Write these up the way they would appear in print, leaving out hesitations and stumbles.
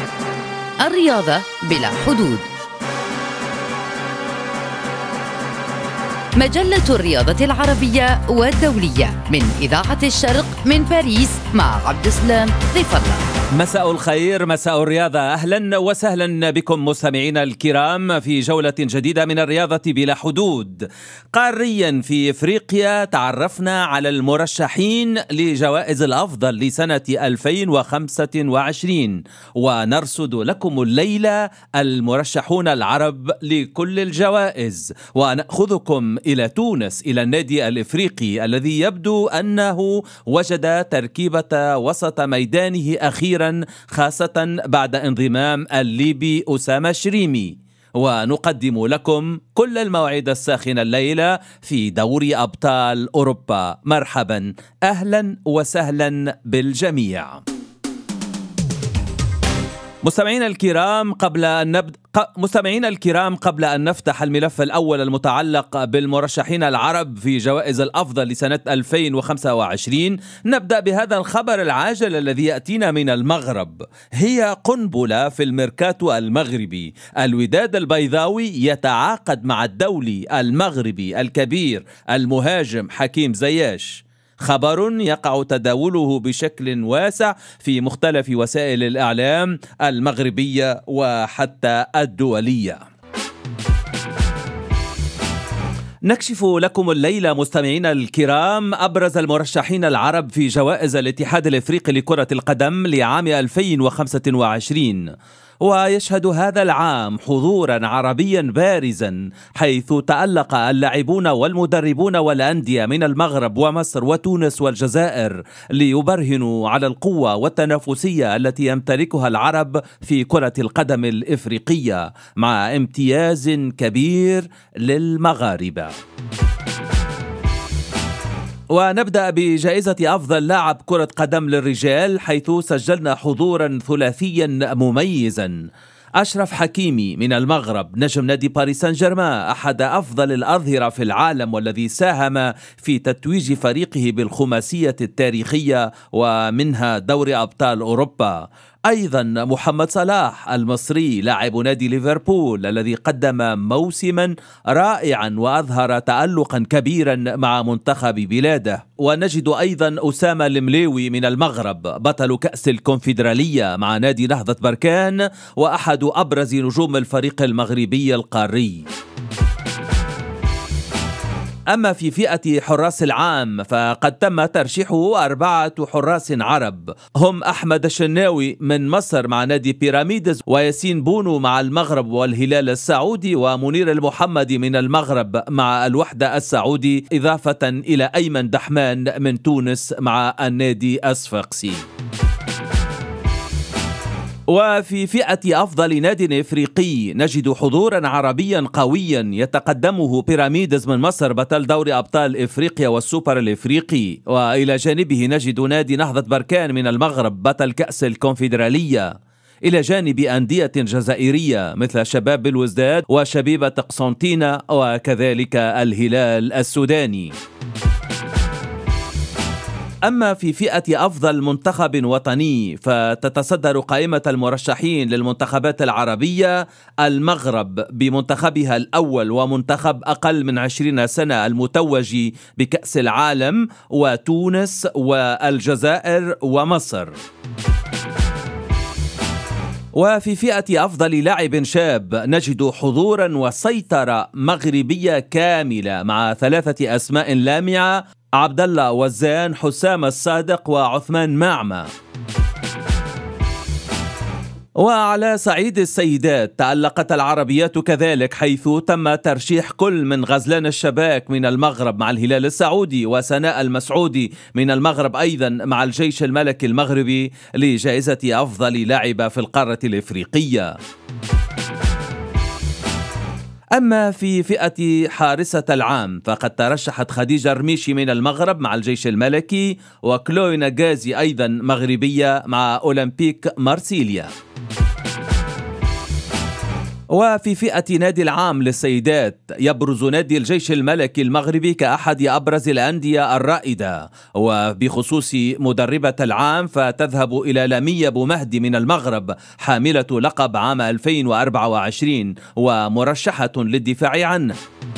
الرياضة بلا حدود. مجلة الرياضة العربية والدولية من إذاعة الشرق من باريس مع عبد السلام ضيف الله. مساء الخير، مساء الرياضة. أهلا وسهلا بكم مستمعينا الكرام في جولة جديدة من الرياضة بلا حدود. قاريا في إفريقيا تعرفنا على المرشحين لجوائز الأفضل لسنة 2025، ونرصد لكم الليلة المرشحون العرب لكل الجوائز، ونأخذكم إلى تونس، إلى النادي الإفريقي الذي يبدو أنه وجد تركيبة وسط ميدانه أخيرا، خاصة بعد انضمام الليبي أسامة شريمي. ونقدم لكم كل المواعيد الساخنة الليلة في دوري أبطال أوروبا. مرحبا، أهلا وسهلا بالجميع. مستمعينا الكرام، قبل أن نفتح الملف الأول المتعلق بالمرشحين العرب في جوائز الأفضل لسنة 2025، نبدأ بهذا الخبر العاجل الذي يأتينا من المغرب. هي قنبلة في الميركاتو المغربي. الوداد البيضاوي يتعاقد مع الدولي المغربي الكبير المهاجم حكيم زياش. خبر يقع تداوله بشكل واسع في مختلف وسائل الإعلام المغربية وحتى الدولية. نكشف لكم الليلة مستمعينا الكرام أبرز المرشحين العرب في جوائز الاتحاد الإفريقي لكرة القدم لعام 2025. ويشهد هذا العام حضورا عربيا بارزا، حيث تألق اللاعبون والمدربون والأندية من المغرب ومصر وتونس والجزائر ليبرهنوا على القوة والتنافسية التي يمتلكها العرب في كرة القدم الإفريقية، مع امتياز كبير للمغاربة. ونبدأ بجائزة أفضل لاعب كرة قدم للرجال، حيث سجلنا حضورا ثلاثيا مميزا. أشرف حكيمي من المغرب، نجم نادي باريس سان جيرمان، أحد أفضل الأظهرة في العالم، والذي ساهم في تتويج فريقه بالخماسية التاريخية ومنها دوري أبطال أوروبا. أيضا محمد صلاح المصري، لاعب نادي ليفربول، الذي قدم موسما رائعا وأظهر تألقا كبيرا مع منتخب بلاده. ونجد أيضا أسامة المليوي من المغرب، بطل كأس الكونفدرالية مع نادي نهضة بركان، وأحد أبرز نجوم الفريق المغربي القاري. أما في فئة حراس العام فقد تم ترشيحه 4 حراس عرب، هم أحمد الشناوي من مصر مع نادي بيراميدز، وياسين بونو مع المغرب والهلال السعودي، ومنير المحمدي من المغرب مع الوحدة السعودي، إضافة إلى أيمن دحمان من تونس مع النادي الصفاقسي. وفي فئة أفضل نادي إفريقي نجد حضورا عربيا قويا يتقدمه بيراميدز من مصر، بطل دوري أبطال إفريقيا والسوبر الإفريقي، وإلى جانبه نجد نادي نهضة بركان من المغرب، بطل كأس الكونفدرالية، إلى جانب أندية جزائرية مثل شباب الوزداد وشبيبة قسنطينة وكذلك الهلال السوداني. أما في فئة أفضل منتخب وطني فتتصدر قائمة المرشحين للمنتخبات العربية المغرب بمنتخبها الأول ومنتخب أقل من 20 سنة المتوج بكأس العالم، وتونس والجزائر ومصر. وفي فئة أفضل لاعب شاب نجد حضورا وسيطرة مغربية كاملة مع 3 أسماء لامعة: عبد الله وزان، حسام الصادق، وعثمان معمة. وعلى صعيد السيدات تألقت العربيات كذلك، حيث تم ترشيح كل من غزلان الشباك من المغرب مع الهلال السعودي، وسناء المسعودي من المغرب أيضا مع الجيش الملكي المغربي لجائزة أفضل لاعبة في القارة الإفريقية. أما في فئة حارسة العام فقد ترشحت خديجة رميشي من المغرب مع الجيش الملكي، وكلوي نجازي أيضا مغربية مع أولمبيك مارسيليا. وفي فئة نادي العام للسيدات يبرز نادي الجيش الملكي المغربي كأحد أبرز الأندية الرائدة. وبخصوص مدربة العام فتذهب إلى لمية بومهدي من المغرب حاملة لقب عام 2024 ومرشحة للدفاع عنه.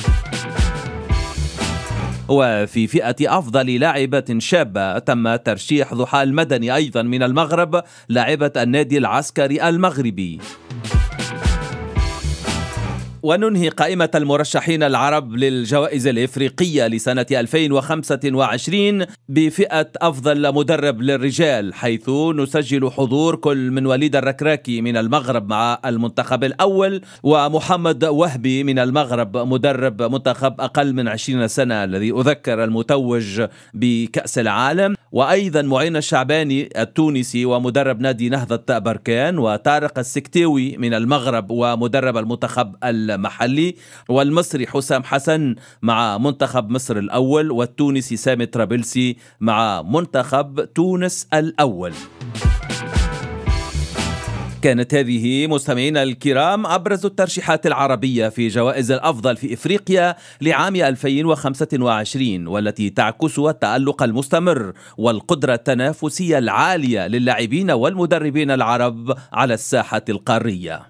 وفي فئة أفضل لاعبة شابة تم ترشيح ضحى المدني أيضا من المغرب لاعبة النادي العسكري المغربي. وننهي قائمة المرشحين العرب للجوائز الإفريقية لسنة 2025 بفئة أفضل مدرب للرجال، حيث نسجل حضور كل من وليد الركراكي من المغرب مع المنتخب الأول، ومحمد وهبي من المغرب مدرب منتخب أقل من 20 سنة الذي أذكر المتوج بكأس العالم، وأيضا معين الشعباني التونسي ومدرب نادي نهضة بركان، وطارق السكتاوي من المغرب ومدرب المنتخب المحلي، والمصري حسام حسن مع منتخب مصر الأول، والتونسي سامي طرابلسي مع منتخب تونس الأول. كانت هذه مستمعينا الكرام أبرز الترشيحات العربية في جوائز الأفضل في إفريقيا لعام 2025، والتي تعكس التألق المستمر والقدرة التنافسية العالية للاعبين والمدربين العرب على الساحة القارية.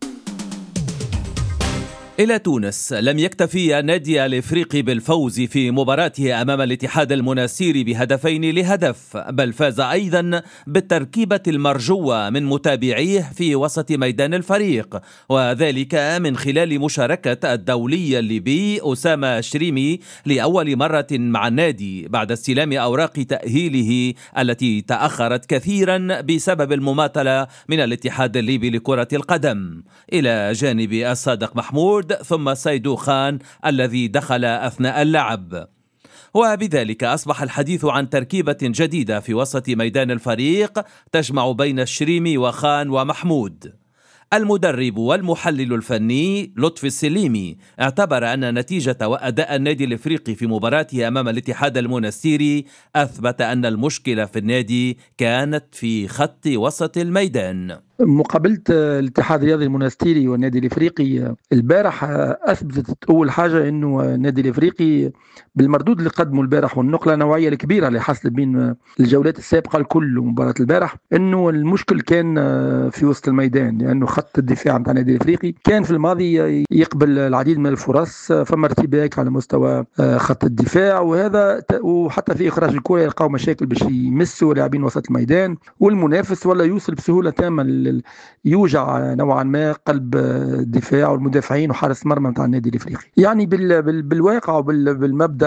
إلى تونس. لم يكتفي النادي الإفريقي بالفوز في مباراته أمام الاتحاد المناسيري ب2-0، بل فاز أيضا بالتركيبة المرجوة من متابعيه في وسط ميدان الفريق، وذلك من خلال مشاركة الدولي الليبي أسامة شريمي لأول مرة مع النادي بعد استلام أوراق تأهيله التي تأخرت كثيرا بسبب المماطلة من الاتحاد الليبي لكرة القدم، إلى جانب الصادق محمود ثم سيدو خان الذي دخل أثناء اللعب. وبذلك أصبح الحديث عن تركيبة جديدة في وسط ميدان الفريق تجمع بين الشريمي وخان ومحمود. المدرب والمحلل الفني لطفي السليمي اعتبر أن نتيجة وأداء النادي الإفريقي في مباراته أمام الاتحاد المنستيري أثبت أن المشكلة في النادي كانت في خط وسط الميدان. مقابلة الاتحاد الرياضي المنستيري والنادي الإفريقي البارح أثبتت أول حاجة أنه النادي الإفريقي بالمردود اللي قدمه البارح والنقلة نوعية الكبيرة اللي حصلت بين الجولات السابقة الكل ومباراة البارح، أنه المشكل كان في وسط الميدان، لأنه خط الدفاع متاع النادي الإفريقي كان في الماضي يقبل العديد من الفرص، فما ارتباك على مستوى خط الدفاع، وهذا وحتى في إخراج الكرة يلقاو مشاكل باش يمسوا لاعبين وسط الميدان، والمنافس ولا يوصل بسهولة تامة يوجع نوعا ما قلب الدفاع والمدافعين وحارس مرمى متاع النادي الافريقي. يعني بالواقع وبالمبدا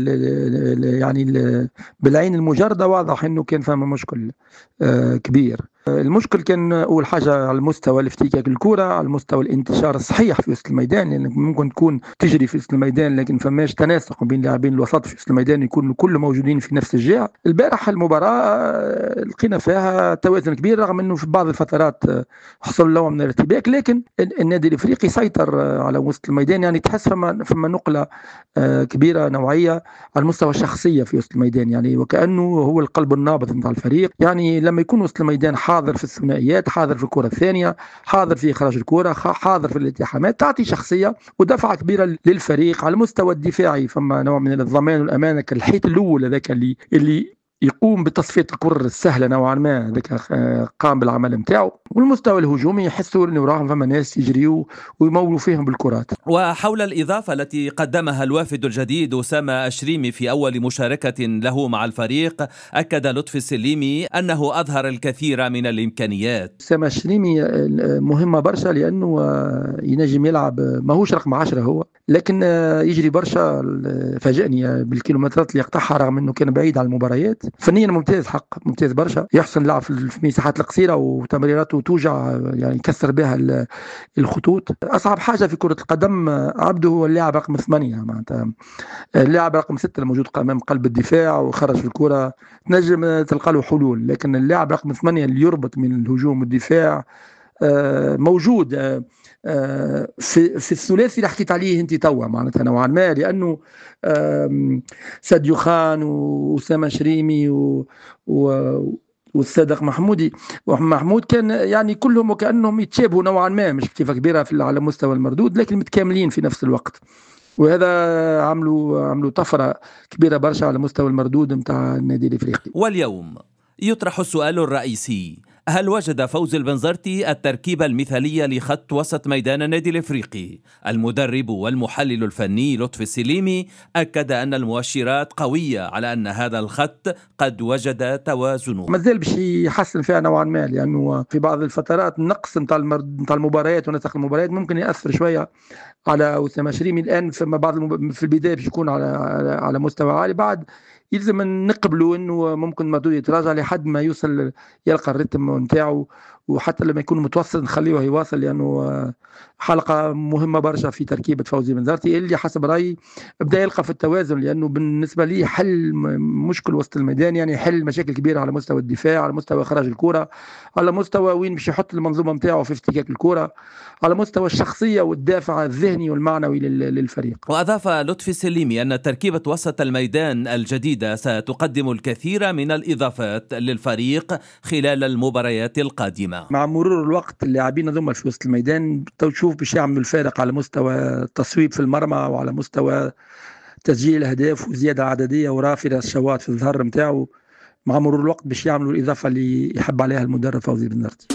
يعني بالعين المجرده واضح انه كان فما مشكل كبير. المشكل كان أول حاجة على المستوى الافتكاك الكرة، على المستوى الانتشار الصحيح في وسط الميدان، لأن يعني ممكن تكون تجري في وسط الميدان لكن فماش تناسق بين لاعبين الوسط في وسط الميدان يكونوا كل موجودين في نفس الجهة. البارح المباراة لقينا فيها توازن كبير رغم أنه في بعض الفترات حصل له من الارتباك، لكن النادي الإفريقي سيطر على وسط الميدان. يعني تحس فما نقلة كبيرة نوعية على المستوى الشخصية في وسط الميدان، يعني وكأنه هو القلب النابض متاع الفريق. يعني لما يكون وسط الميدان حاضر في الثنائيات، حاضر في الكرة الثانية، حاضر في إخراج الكرة، حاضر في الالتحامات، تعطي شخصية ودفعة كبيرة للفريق. على المستوى الدفاعي فما نوع من الضمان والأمانة كالحيط الأول هذاك اللي يقوم بتصفية الكرة السهلة نوعا ما، ذاك قام بالعمل نتاعو. والمستوى الهجومي يحسوا انه راهم فما ناس يجريوا ويمولوا فيهم بالكرات. وحول الإضافة التي قدمها الوافد الجديد أسامة الشريمي في أول مشاركة له مع الفريق، أكد لطفي السليمي أنه أظهر الكثير من الإمكانيات. أسامة الشريمي مهمة برشا لأنه ينجم يلعب، ماهوش رقم 10 هو، لكن يجري برشا. فاجأني بالكيلومترات اللي يقطعها رغم أنه كان بعيد عن المباريات. فنيا ممتاز، حق ممتاز برشا، يحسن لعب في المساحات القصيرة وتمريراته توجع، يعني يكسر بها الخطوط. أصعب حاجة في كرة القدم عبده هو اللاعب رقم 8، معناتها اللاعب رقم 6 الموجود أمام قلب الدفاع وخرج في الكرة تنجم تلقى له حلول، لكن اللاعب رقم 8 اللي يربط من الهجوم والدفاع موجود في الثلاثي اللي حكيت عليه انت توا، معناتها نوعا ما، لانه ساديو خان وأسامة شريمي والصادق محمودي ومحمود كان يعني كلهم وكأنهم يتشابهوا نوعا ما، مش بصفة كبيرة على مستوى المردود لكن متكاملين في نفس الوقت، وهذا عملوا طفرة كبيرة برشا على مستوى المردود متاع النادي الإفريقي. واليوم يطرح السؤال الرئيسي: هل وجد فوزي البنزرتي التركيبة المثالية لخط وسط ميدان النادي الإفريقي؟ المدرب والمحلل الفني لطفي السليمي أكد أن المؤشرات قوية على أن هذا الخط قد وجد توازنه. مازال باش يحسن فيها نوعا ما، لأنه في بعض الفترات النقص نتاع المباريات ونسق المباريات ممكن يأثر شوية على أسامة شريمي. الآن فما بعض في البداية باش يكون على مستوى عالي، بعد يلزم نقبلوا انه ممكن مردود يتراجع لحد ما يوصل يلقى الريتم نتاعو، وحتى لما يكون متوسط نخليه يواصل، لانه حلقه مهمه برشا في تركيبه فوزي بنزرتي اللي حسب رايي بدا يلقى في التوازن، لانه بالنسبه لي حل مشكل وسط الميدان، يعني حل مشاكل كبيره على مستوى الدفاع، على مستوى اخراج الكره، على مستوى وين باش يحط المنظومه نتاعو في افتكاك الكره، على مستوى الشخصيه والدافع الذهني والمعنوي للفريق. واضاف لطفي السليمي ان تركيبه وسط الميدان الجديده ستقدم الكثير من الاضافات للفريق خلال المباريات القادمه. مع مرور الوقت اللاعبين هذوما في وسط الميدان تشوف باش يعملوا الفارق على مستوى التصويب في المرمى وعلى مستوى تسجيل الاهداف وزياده عدديه ورافده الشواط في الظهر نتاعو. مع مرور الوقت باش يعملوا الاضافه اللي يحب عليها المدرب فوزي بنزرتي.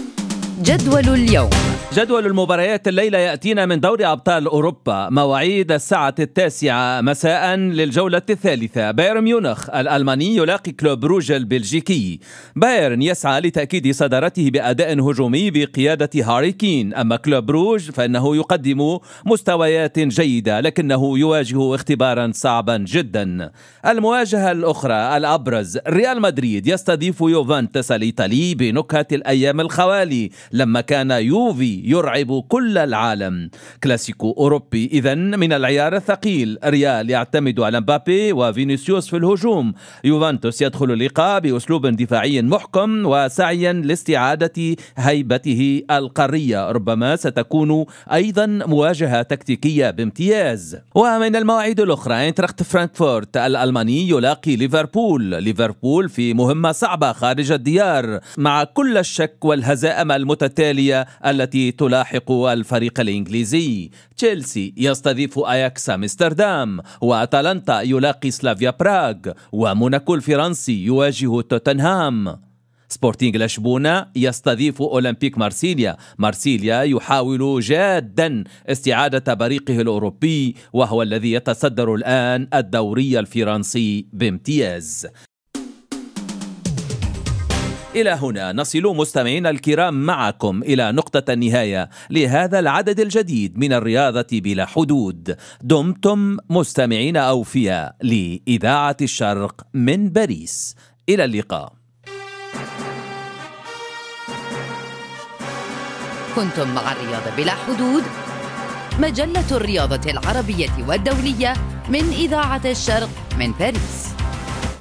جدول اليوم. جدول المباريات الليلة يأتينا من دوري أبطال أوروبا. مواعيد 9:09 مساء للجولة الثالثة. بايرن ميونخ الألماني يلاقي كلوب روج البلجيكي. بايرن يسعى لتأكيد صدارته بأداء هجومي بقيادة هاري كين، أما كلوب روج فإنه يقدم مستويات جيدة لكنه يواجه اختبارا صعبا جدا. المواجهة الأخرى الأبرز ريال مدريد يستضيف يوفنتوس الإيطالي بنكهة الأيام الخوالي لما كان يوفي يرعب كل العالم. كلاسيكو أوروبي إذن من العيار الثقيل. ريال يعتمد على مبابي وفينيسيوس في الهجوم. يوفنتوس يدخل اللقاء بأسلوب دفاعي محكم وسعيا لاستعادة هيبته القارية. ربما ستكون أيضا مواجهة تكتيكية بامتياز. ومن المواعيد الأخرى اينتراخت فرانكفورت الألماني يلاقي ليفربول في مهمة صعبة خارج الديار مع كل الشك والهزائم المتتالية التي تلاحق الفريق الإنجليزي. تشيلسي يستضيف أياكس أمستردام، وأتلانتا يلاقي سلافيا براغ، وموناكو الفرنسي يواجه توتنهام. سبورتينغ لشبونة يستضيف أولمبيك مارسيليا يحاول جادا استعادة بريقه الأوروبي وهو الذي يتصدر الآن الدوري الفرنسي بامتياز. إلى هنا نصل مستمعينا الكرام معكم إلى نقطة النهاية لهذا العدد الجديد من الرياضة بلا حدود. دمتم مستمعين أوفياء لإذاعة الشرق من باريس. إلى اللقاء. كنتم مع الرياضة بلا حدود، مجلة الرياضة العربية والدولية من إذاعة الشرق من باريس.